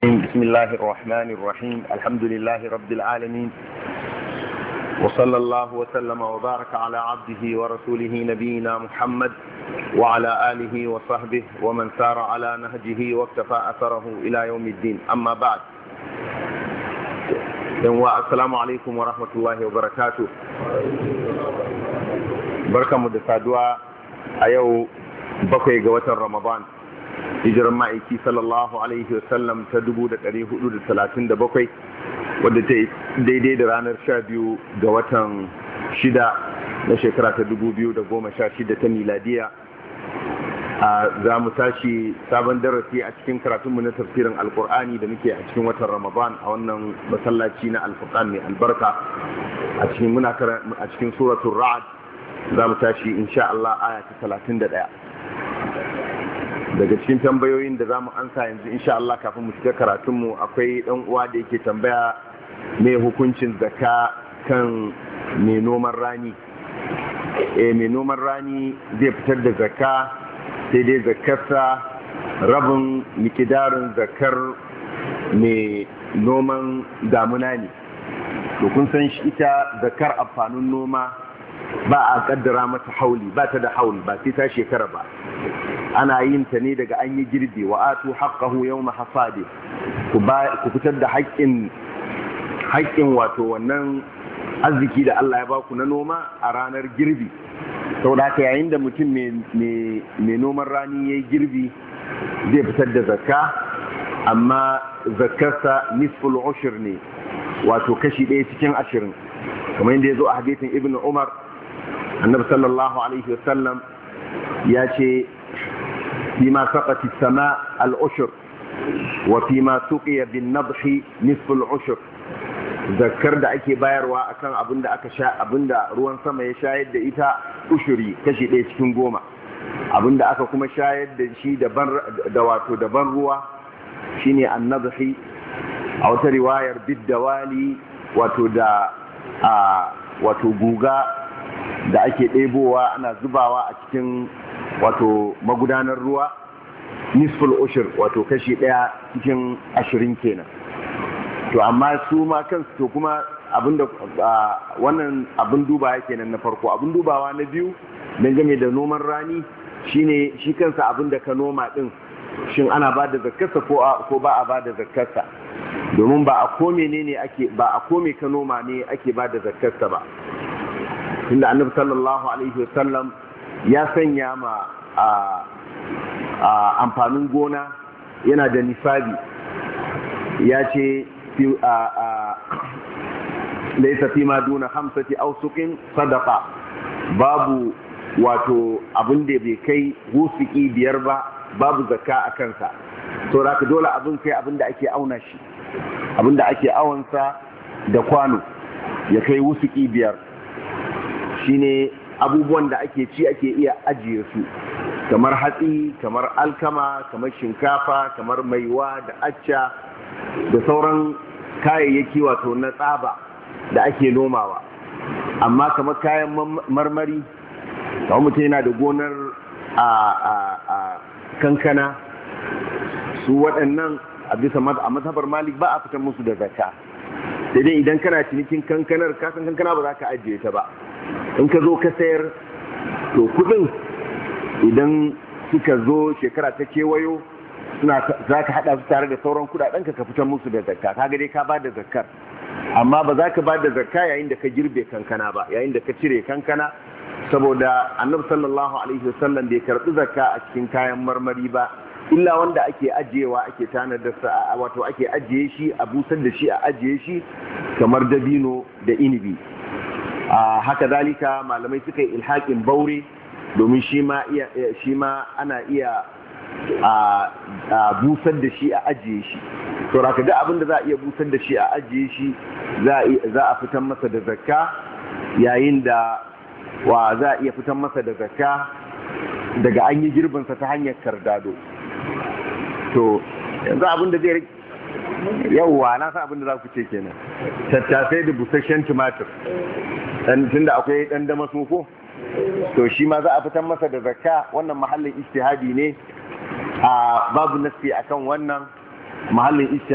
بسم الله الرحمن الرحيم الحمد لله رب العالمين وصلى الله وسلم وبارك على عبده ورسوله نبينا محمد وعلى آله وصحبه ومن سار على نهجه واكتفى أثره إلى يوم الدين أما بعد السلام عليكم ورحمة الله وبركاته بركة مدسادوا أيو بقي قوة رمضان hijirar ma'aiki sallallahu alaihi wasallam ta 437 wadda ta daidai da ranar 12 ga watan 6 na shekara ta 2016 ta miladiya. Za mu tashi sabon darasi a cikin karatunmu na tafsirin alkur'ani da muke a cikin watan ramadan a wannan masallaci na alfurqan mai albarka a cikin suratul ra'd. Za mu tashi insha Allah aya ta 31 daga cikin tambayoyin da za mu ansa yanzu insha Allah kafin mu shiga karatunmu. Akwai ɗan uwa da yake tambaya me hukuncin zakka kan mai noman rani. Mai noman rani zai fitar da zakka sai dai zakkarsa rabin mikidarin zakkar mai noman damuna ne. To kun san shi ita zakkar amfanin noma ba a kaddara mata hauli, ba ta da hauli, ba sai ta shekara ba. Ana yin ta ne daga an yi girbi. Wa atu haqqahu yawma hasadi, ku fitar da haƙƙin wato wannan arziki da Allah ya baku na noma a ranar girbi. Saboda haka yayin da mutum mai noman rani yayi girbi zai fitar da zakka, amma zakkarsa nisful ushur ne, wato kashi 1 cikin 20, kamar yadda ya zo a hadisin Ibn Umar. Annabi sallallahu alaihi wasallam ya ce فيما سقت السماء العشر وفيما سقي بالنضح نصف العشر. zakkar da ake bayarwa akan abinda ruwan sama ya shayar da ita ushuri kashi 1 cikin 10, abinda aka kuma shayar da shi daban ruwa shine annadhi. A wata riwayar biddawali wato guga da ake ɗebowa ana zubawa a cikin wato magudanar ruwa, nisful ushur wato kashi 1 cikin 20 kenan. To amma su ma kansu, to kuma abinda wannan abin dubawa kenan na farko. Abin dubawa na biyu dangane da noman rani shine shi kansa abinda ka noma din, shin ana ba da zakkarsa ko ba a ba da zakkarsa, domin ba a kome ka noma ne ake ba da zakkarsa ba. Tunda annabi sallallahu alaihi wasallam ya sanya ma amfanin gona yana da nisabi. Ya ce laisa fi ma duna 5 awsuqin sadaqa, babu wato abin da bai kai wusuki 5 ba babu zakka a kansa. To raka dole abin kai abin da ake auna shi, abin da ake awansa da kwano ya kai wusuki 5 shine abubuwan da ake ci ake iya ajiye su, kamar hatsi, kamar alkama, kamar shinkafa, kamar maiwa da acca da sauran kayayyaki wato na tsaba da ake nomawa. Amma kamar kayan marmari, kamar mutum yana da gonar a kankana, su waɗannan a bisa a mazhabar Malik ba a fitar musu da zakka. Sai dai idan kana cinikin kankanar, kasan kankana ba za ka ajiye ta ba. In ka zo ka sayar, to kudin idan suka zo shekara ta kewayo za ka hada su tare da sauran kudaden ka fitar musu da zakka. Kaga dai ka ba da zakkar, amma ba za ka ba da zakka yayin da ka girbe kankana ba, yayin da ka cire kankana, saboda annabi sallallahu alaihi wasallam bai karbi zakka a cikin kayan marmari ba, illa wanda ake ajiyewa, ake tanadar sa, wato ake ajiye shi a busar da shi, a ajiye shi kamar dabino da inibi. Haka zalika malamai suka yi ilhaƙin baure, domin shi ma ana iya busar da shi a ajiye shi. To raka da abin da za a iya busar da shi a ajiye shi za a fitar masa da zakka, yayin da za a iya fitar masa da zakka daga an yi girbinsa ta hanyar kardado. To yanzu abin da zai yawwa na san abin da za ku ce kenan, tattasai da busasshen tumatir, tunda akwai dan dama ko, to shi ma za a fitar masa da zakka. Wannan mahallin ijtihadi ne, babu nasi akan wannan mahallin